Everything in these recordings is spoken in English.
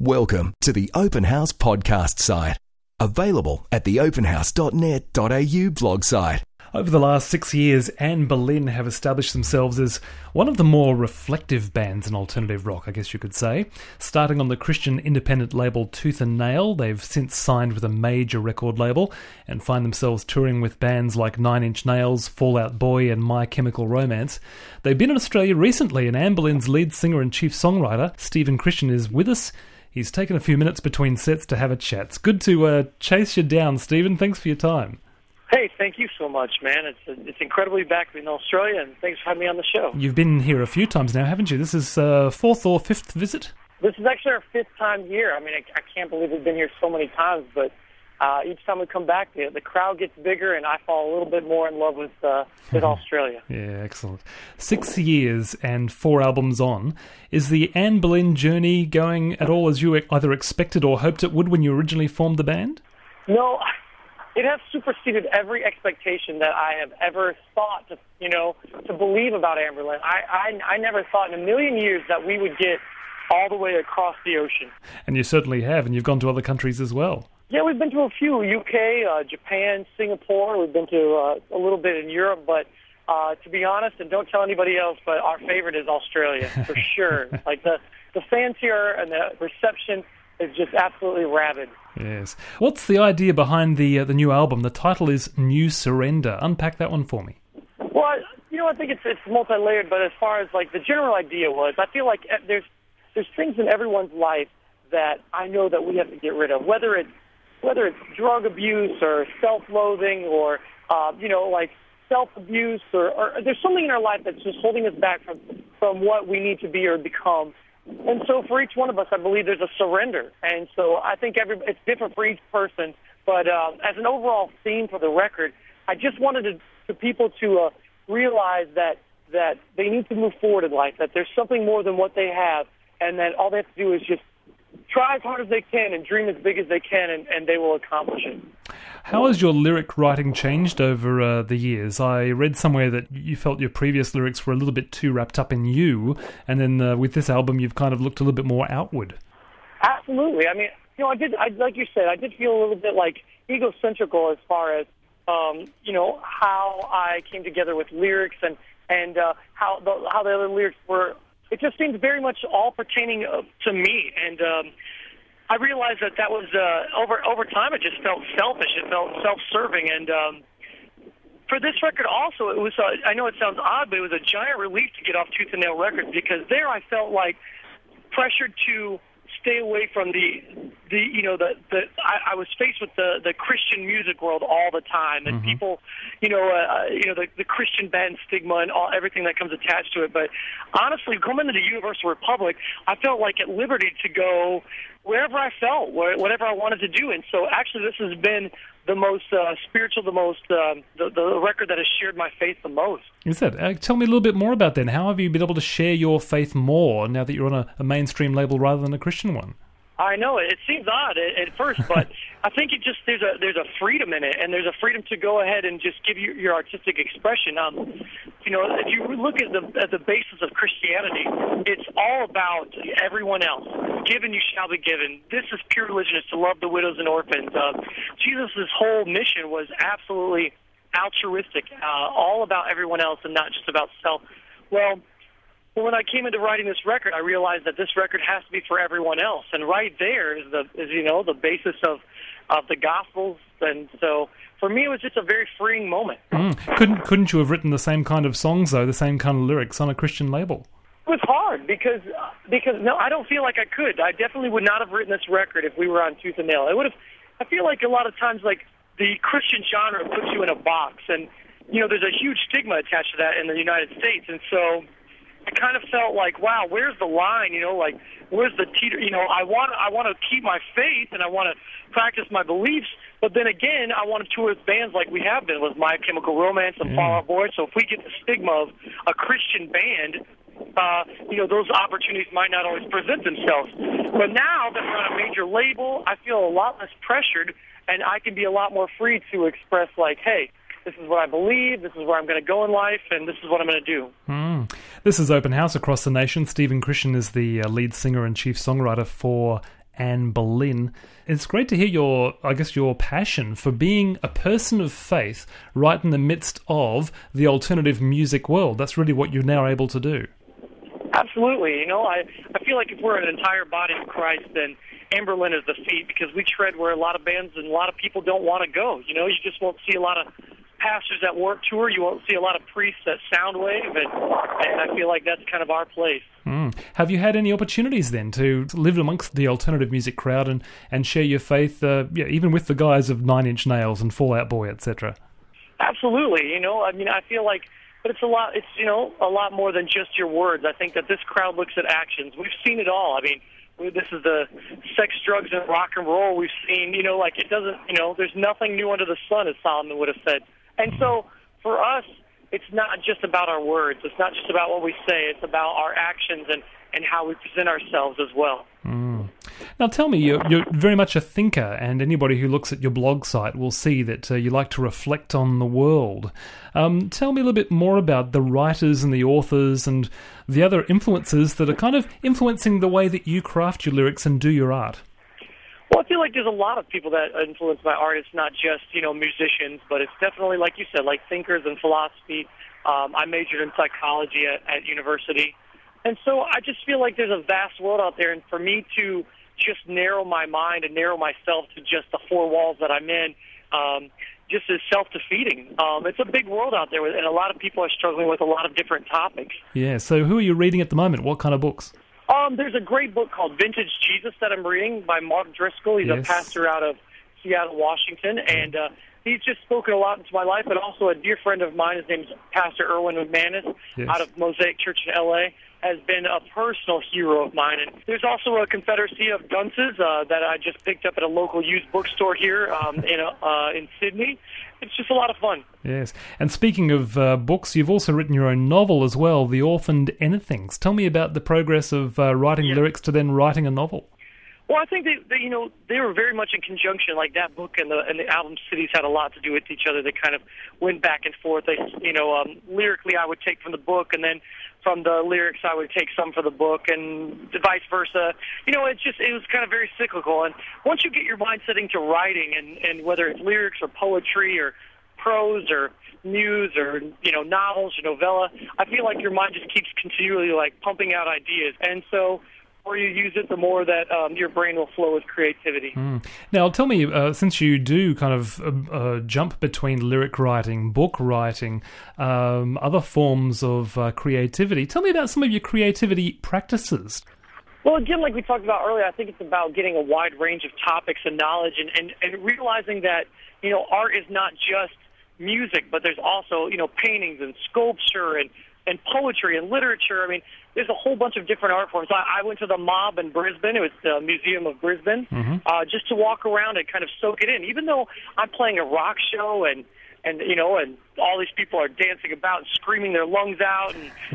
Welcome to the Open House podcast site. Available at theopenhouse.net.au blog site. Over the last 6 years, Anne Boleyn have established themselves as one of the more reflective bands in alternative rock, I guess you could say. Starting on the Christian independent label Tooth and Nail, they've since signed with a major record label and find themselves touring with bands like Nine Inch Nails, Fall Out Boy and My Chemical Romance. They've been in Australia recently, and Anne Boleyn's lead singer and chief songwriter, Stephen Christian, is with us. He's taken a few minutes between sets to have a chat. It's good to chase you down, Stephen. Thanks for your time. Hey, thank you so much, man. It's incredibly back in Australia, and thanks for having me on the show. You've been here a few times now, haven't you? This is fourth or fifth visit? This is actually our fifth time here. I mean, I can't believe we've been here so many times, but each time we come back, the crowd gets bigger, and I fall a little bit more in love with Australia. Yeah, excellent. 6 years and 4 albums on. Is the Anne Boleyn journey going at all as you either expected or hoped it would when you originally formed the band? No, it has superseded every expectation that I have ever thought to believe about Anne Boleyn. I never thought in a million years that we would get all the way across the ocean. And you certainly have, and you've gone to other countries as well. Yeah, we've been to a few, UK, Japan, Singapore. We've been to a little bit in Europe, but to be honest, and don't tell anybody else, but our favorite is Australia, for sure. Like the fans here and the reception is just absolutely rabid. Yes. What's the idea behind the new album? The title is New Surrender. Unpack that one for me. Well, I think it's multi-layered, but as far as like the general idea was, I feel like there's things in everyone's life that I know that we have to get rid of, whether it's drug abuse or self-loathing or like self-abuse or there's something in our life that's just holding us back from what we need to be or become. And so for each one of us, I believe there's a surrender. And so I think it's different for each person. But as an overall theme for the record, I just wanted for people to realize that they need to move forward in life, that there's something more than what they have, and that all they have to do is just try as hard as they can and dream as big as they can, and they will accomplish it. How has your lyric writing changed over the years? I read somewhere that you felt your previous lyrics were a little bit too wrapped up in you, and then with this album you've kind of looked a little bit more outward. Absolutely. I mean, I like you said, I did feel a little bit like egocentrical as far as, how I came together with lyrics and how the other lyrics were. It just seemed very much all pertaining to me, and I realized that was over time. It just felt selfish. It felt self-serving, and for this record also, it was. I know it sounds odd, but it was a giant relief to get off Tooth and Nail Records because there I felt like pressured to stay away from I was faced with the Christian music world all the time, and people, the Christian band stigma and everything that comes attached to it. But honestly, coming to the Universal Republic, I felt like at liberty to go wherever I felt, whatever I wanted to do. And so actually this has been the most spiritual, the record that has shared my faith the most. Is that? Tell me a little bit more about that. How have you been able to share your faith more now that you're on a mainstream label rather than a Christian one? I know it seems odd at first, but I think there's a freedom in it, and there's a freedom to go ahead and just give your artistic expression. If you look at the basis of Christianity, it's all about everyone else. Given you shall be given. This is pure religion, is to love the widows and orphans. Jesus' whole mission was absolutely altruistic, all about everyone else and not just about self. Well, when I came into writing this record, I realized that this record has to be for everyone else, and right there is the basis of the Gospels. And so, for me, it was just a very freeing moment. Couldn't you have written the same kind of songs, though, the same kind of lyrics on a Christian label? It was hard because no, I don't feel like I could. I definitely would not have written this record if we were on Tooth and Nail. I feel like a lot of times, like the Christian genre puts you in a box, and there's a huge stigma attached to that in the United States, and so I kind of felt like, wow, where's the line? Where's the teeter? I want to keep my faith and I want to practice my beliefs, but then again, I want to tour with bands like we have been with My Chemical Romance and Fall Out Boy. So if we get the stigma of a Christian band, those opportunities might not always present themselves. But now that we're on a major label, I feel a lot less pressured, and I can be a lot more free to express, like, hey, this is what I believe, this is where I'm going to go in life, and this is what I'm going to do. This is Open House across the nation. Stephen Christian is the lead singer and chief songwriter for Anne Boleyn. It's great to hear your passion for being a person of faith right in the midst of the alternative music world. That's really what you're now able to do. Absolutely. I feel like if we're an entire body of Christ, then Anberlin is the feet, because we tread where a lot of bands and a lot of people don't want to go. You just won't see a lot of pastors at Warped Tour. You won't see a lot of priests at Soundwave, and I feel like that's kind of our place. Have you had any opportunities then to live amongst the alternative music crowd and share your faith, even with the guys of Nine Inch Nails and Fall Out Boy, etc.? Absolutely. I feel like, but it's a lot. It's a lot more than just your words. I think that this crowd looks at actions. We've seen it all. This is the sex, drugs, and rock and roll we've seen. It doesn't. There's nothing new under the sun, as Solomon would have said. And so for us, it's not just about our words. It's not just about what we say. It's about our actions and how we present ourselves as well. Now tell me, you're very much a thinker, and anybody who looks at your blog site will see that you like to reflect on the world. Tell me a little bit more about the writers and the authors and the other influences that are kind of influencing the way that you craft your lyrics and do your art. Well, I feel like there's a lot of people that influence my art. It's not just, musicians, but it's definitely, like you said, like thinkers and philosophy. I majored in psychology at university. And so I just feel like there's a vast world out there, and for me to just narrow my mind and narrow myself to just the four walls that I'm in just is self-defeating. It's a big world out there, and a lot of people are struggling with a lot of different topics. Yeah, so who are you reading at the moment? What kind of books? There's a great book called Vintage Jesus that I'm reading by Mark Driscoll. He's a pastor out of Seattle, Washington, and he's just spoken a lot into my life, but also a dear friend of mine, his name's Pastor Erwin McManus, out of Mosaic Church in L.A., has been a personal hero of mine. And there's also a Confederacy of Dunces that I just picked up at a local used bookstore here in Sydney. It's just a lot of fun. Yes. And speaking of books, you've also written your own novel as well, The Orphaned Anythings. Tell me about the progress of writing lyrics to then writing a novel. Well, I think they were very much in conjunction. Like that book and the album Cities had a lot to do with each other. They kind of went back and forth. Lyrically, I would take from the book, and then from the lyrics, I would take some for the book, and vice versa. It was kind of very cyclical. And once you get your mind setting to writing, and whether it's lyrics or poetry or prose or muse or novels or novella, I feel like your mind just keeps continually pumping out ideas, and so the more you use it, the more that your brain will flow with creativity. Now, tell me, since you do kind of jump between lyric writing, book writing, other forms of creativity, tell me about some of your creativity practices. Well, again, like we talked about earlier, I think it's about getting a wide range of topics and knowledge and realizing that, art is not just music, but there's also, paintings and sculpture and poetry and literature. There's a whole bunch of different art forms. I went to the Mob in Brisbane. It was the Museum of Brisbane, just to walk around and kind of soak it in. Even though I'm playing a rock show and all these people are dancing about and screaming their lungs out,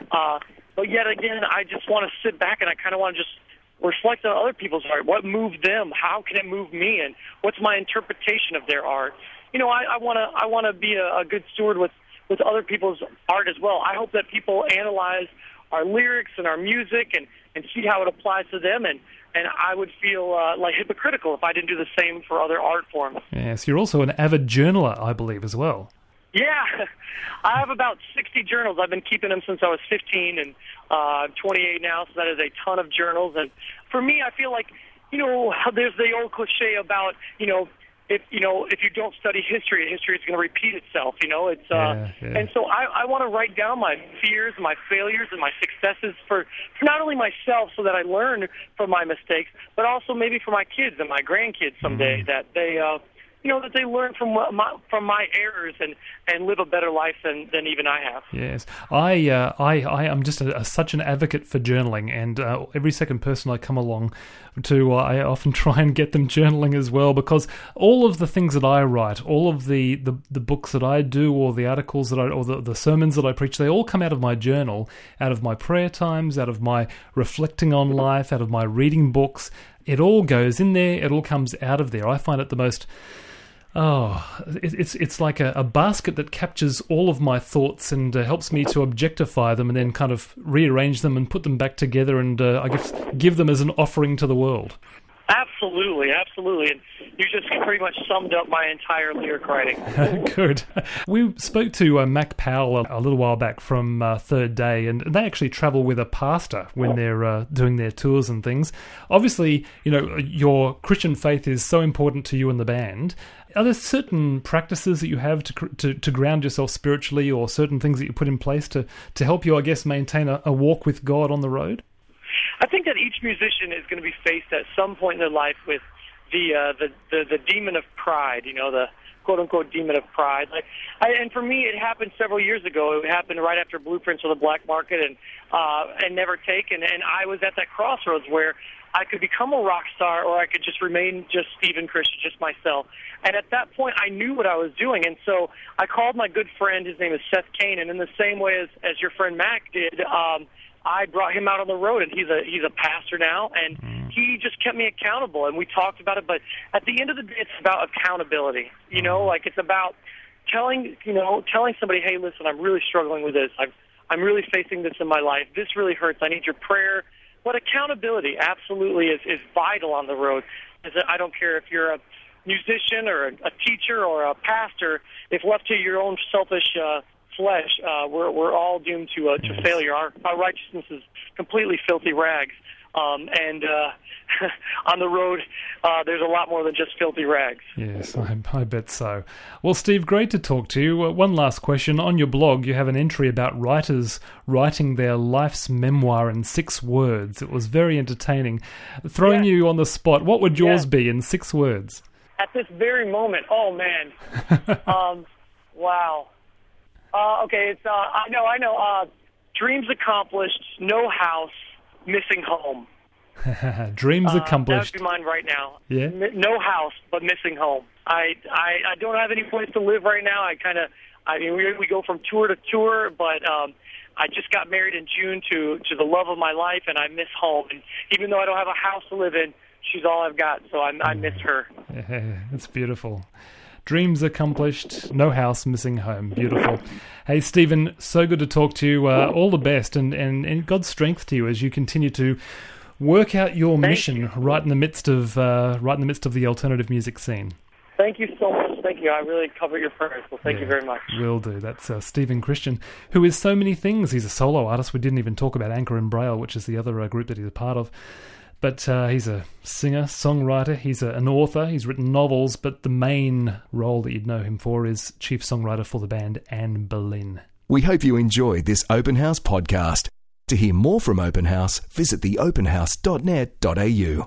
but yet again, I just want to sit back and I kind of want to just reflect on other people's art. What moved them? How can it move me? And what's my interpretation of their art? I want to be a good steward with other people's art as well. I hope that people analyze our lyrics and our music and see how it applies to them, and I would feel hypocritical if I didn't do the same for other art forms. Yes, you're also an avid journaler, I believe, as well. Yeah, I have about 60 journals. I've been keeping them since I was 15, and I'm 28 now, so that is a ton of journals. And for me, I feel like, there's the old cliche about, if you don't study history is going to repeat itself. And so I want to write down my fears, my failures, and my successes for not only myself, so that I learn from my mistakes, but also maybe for my kids and my grandkids someday, that they that they learn from my errors and live a better life than even I have. Yes, I am just such an advocate for journaling, and every second person I come along to, I often try and get them journaling as well, because all of the things that I write, all of the books that I do, or the articles that or the sermons that I preach, they all come out of my journal, out of my prayer times, out of my reflecting on life, out of my reading books. It all goes in there. It all comes out of there. I find it the most... it's like a basket that captures all of my thoughts and helps me to objectify them and then kind of rearrange them and put them back together and I guess give them as an offering to the world. Absolutely. And you just pretty much summed up my entire lyric writing. Good. We spoke to Mac Powell a little while back from Third Day, and they actually travel with a pastor when they're doing their tours and things. Obviously, your Christian faith is so important to you and the band. Are there certain practices that you have to ground yourself spiritually, or certain things that you put in place to help you, I guess, maintain a walk with God on the road? I think that each musician is going to be faced at some point in their life with the demon of pride, the quote-unquote demon of pride. And for me, it happened several years ago. It happened right after Blueprints of the Black Market and Never Taken. And I was at that crossroads where I could become a rock star, or I could just remain just Stephen Christian, just myself. And at that point, I knew what I was doing. And so I called my good friend, his name is Seth Kane, and in the same way as your friend Mac did, I brought him out on the road, and he's a pastor now, and he just kept me accountable, and we talked about it. But at the end of the day, it's about accountability. It's about telling somebody, hey, listen, I'm really struggling with this. I'm really facing this in my life. This really hurts. I need your prayer. But accountability absolutely is vital on the road. I don't care if you're a musician or a teacher or a pastor. If left to your own selfish flesh, we're all doomed to failure. Our righteousness is completely filthy rags. And on the road, there's a lot more than just filthy rags. Yes, I bet so. Well, Steve, great to talk to you. One last question. On your blog, you have an entry about writers writing their life's memoir in 6 words. It was very entertaining. Throwing you on the spot, what would yours be in 6 words? At this very moment, oh, man. Wow. Okay, it's I know. Dreams accomplished, no house, missing home. Dreams accomplished. That would be mine right now. Yeah. No house, but missing home. I don't have any place to live right now. We go from tour to tour, but I just got married in June to the love of my life, and I miss home. And even though I don't have a house to live in, she's all I've got, so I miss her. Yeah, it's beautiful. Dreams accomplished, no house, missing home. Beautiful. Hey, Stephen, so good to talk to you. All the best, and God's strength to you as you continue to work out your mission right in the midst of the alternative music scene. Thank you so much. Thank you. I really cover your prayers. Well, thank you very much. Will do. That's Stephen Christian, who is so many things. He's a solo artist. We didn't even talk about Anchor and Braille, which is the other group that he's a part of. But he's a singer, songwriter, he's an author, he's written novels, but the main role that you'd know him for is chief songwriter for the band Anne Boleyn. We hope you enjoyed this Open House podcast. To hear more from Open House, visit theopenhouse.net.au.